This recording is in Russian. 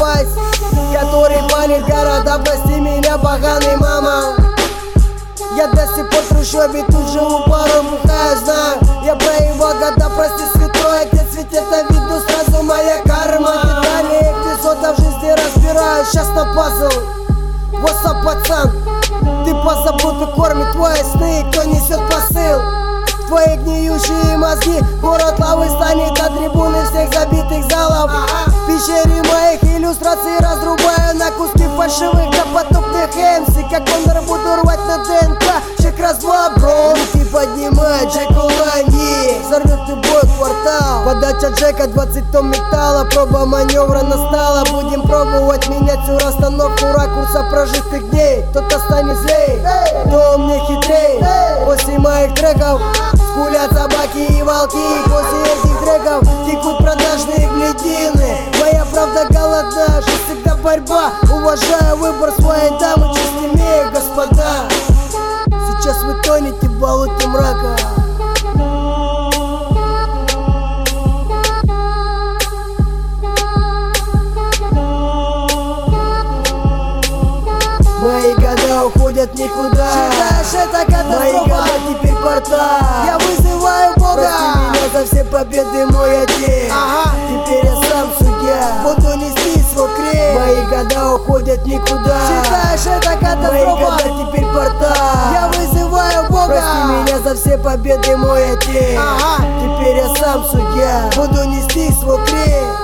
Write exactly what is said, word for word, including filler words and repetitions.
напасть, который палит города. Прости меня, поганый мама. Я до сих пор в трущобе, тут живу, пару бухаю, знаю. Я проебал года, прости, святой отец, ведь это видно сразу моя карма. Детали эпизодов жизни разбираю, сейчас на пазл. What's up, пацан? Ты позабыл, кормит твои сны, кто несет посыл. Твои гниющие мозги, город лавы станет от трибуны всех забитых залов. В пещере моих иллюстраций разрубаю на куски фальшивых допотопных эмси. Как Кондор буду рвать на ДНК, чек раз-два, бро. Руки поднимай, Джек Олани, взорвет любой квартал. Подача Джека, двадцать тонн металла, проба маневра настала. Будем пробовать менять всю расстановку ракурса прожитых дней. Кто-то станет злей, кто мне хитрей. После моих треков скулят собаки и волки. После этих треков текут продажные глядины. Моя правда голодна, жизнь всегда борьба. Уважаю выбор своей дамы, честь имею, господа. Сейчас вы тонете в болоте мрака. Мои года уходят никуда. Считаешь, это катастрофа? Мои года теперь порта. Я вызываю Бога. Прости меня за все победы, мой отец. Ага. Теперь я сам судья, буду нести свой крик. Мои года уходят никуда. Считаешь, это катастрофа? Мои года теперь порта. Я вызываю Бога. Прости меня за все победы, мой отец. Ага. Теперь я сам судья, буду нести свой крик.